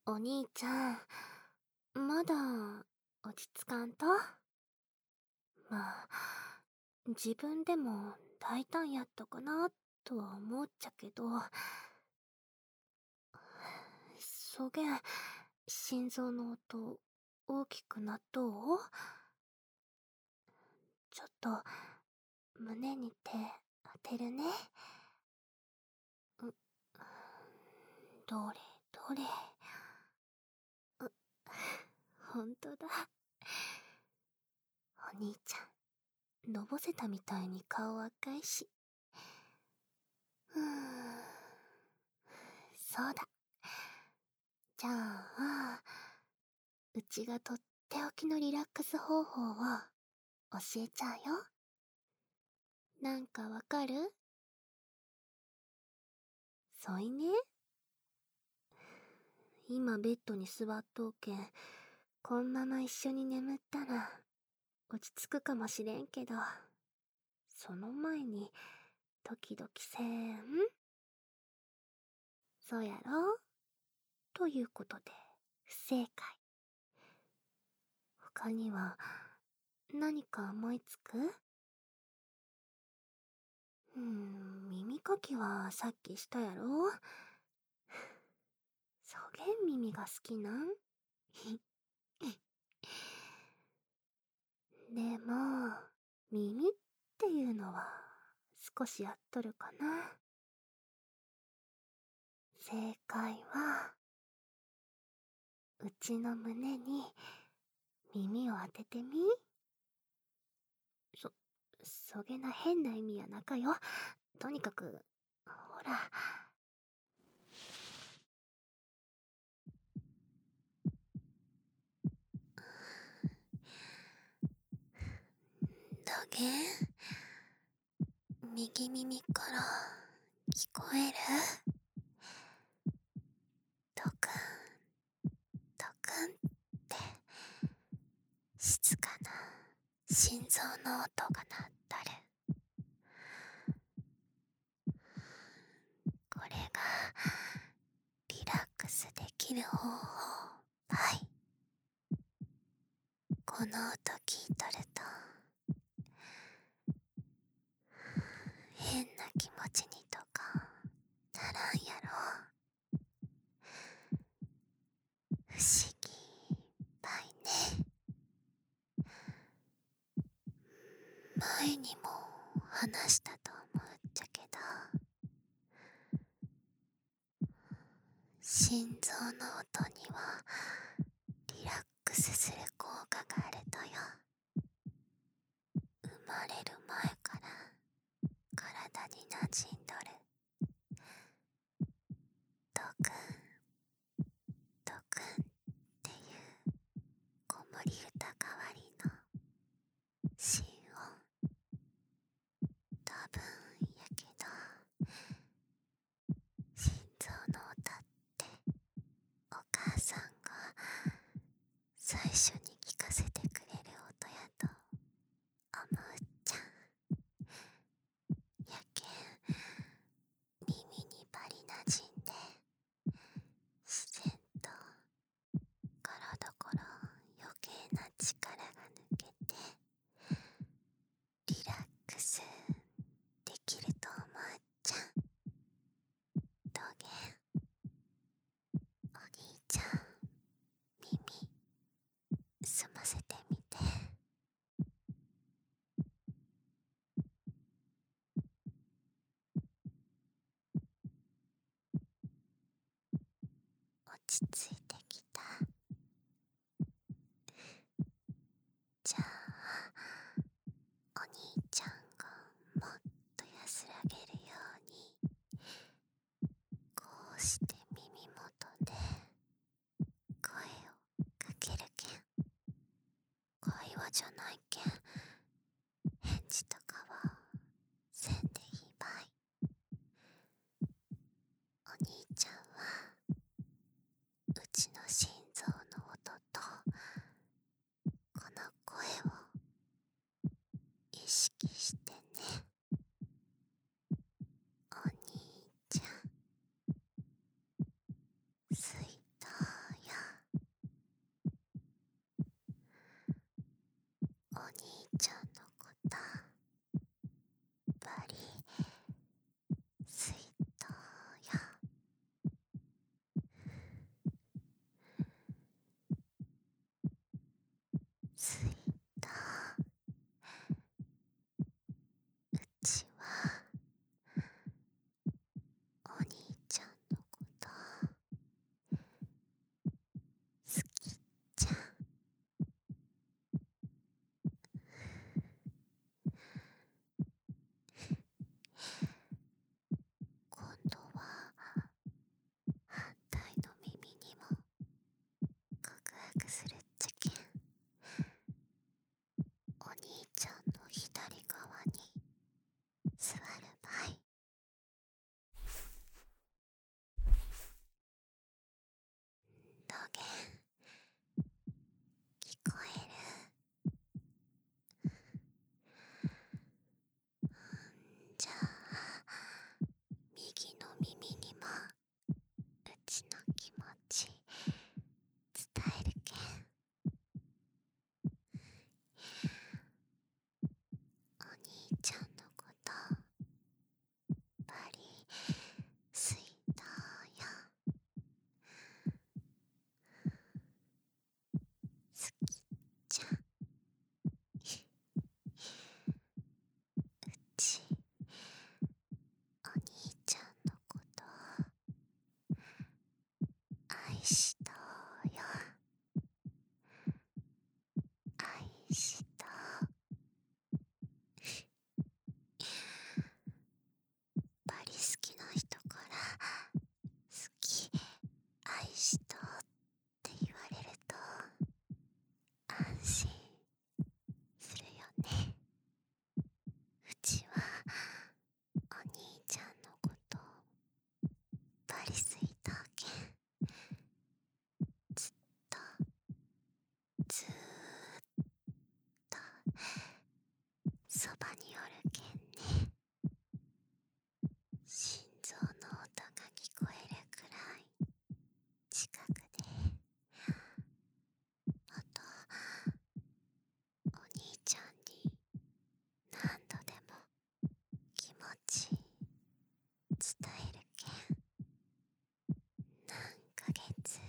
お兄ちゃん、まだ落ち着かんと？まあ、自分でも大胆やったかなとは思っちゃけど、そげん、心臓の音大きくなっとう？ちょっと胸に手当てるね。どれどれ。ほんとだ。お兄ちゃん、のぼせたみたいに顔赤いし。そうだ。じゃあ、うちがとっておきのリラックス方法を教えちゃうよ。なんかわかる？そいね。今ベッドに座っとうけん、こんまま一緒に眠ったら落ち着くかもしれんけど、その前にドキドキせん？そうやろ？ということで不正解。他には何か思いつく？耳かきはさっきしたやろ？そげん耳が好きなん？でも、耳っていうのは少しやっとるかな。正解は、うちの胸に耳を当ててみ。そ、そげな変な意味やなかよ。とにかく、ほら。どげん？右耳から聞こえる？ドクン、ドクンって静かな心臓の音が鳴ったる。これがリラックスできる方法。はい。この音聞いとると変な気持ちにとかならんやろ？不思議いっぱいね。前にも話したと思っちゃけど、心臓の音にはリラックスする効果があるとよ。生まれる前から体に馴染んどる。ドクン、ドクンっていう子守歌代わりの心音。多分やけど、心臓の歌ってお母さんが最初に聞かせてくれる音やと思うっちゃん。やけん耳にバリ馴染んで、自然と体から余計な力が抜けてリラックスできると思うっちゃん。どげん？お兄ちゃん、耳澄ませてみて。落ち着いてきた？じゃあ、お兄ちゃんがもっと安らげるように、こうして耳元で声をかけるけん。会話じゃないけん、返事とかはせんでいいばい。お兄ちゃんはうちの心臓の音とこの声を意識してね。お兄ちゃん、睡とよ。 ちの気持ち伝えるけん。お兄ちゃんのことバリ好いたよ。好きじゃん。うちお兄ちゃんのこと愛したよ。愛した。バリ好きな人から好き、愛したって言われると安心するよね。うちはお兄ちゃんのことバリ好いたけん、ずっとずーっとそばにおるけんね。心臓の音が聞こえるくらい近くで、あとお兄ちゃんに何度でも気持ち伝えるけん。何ヶ月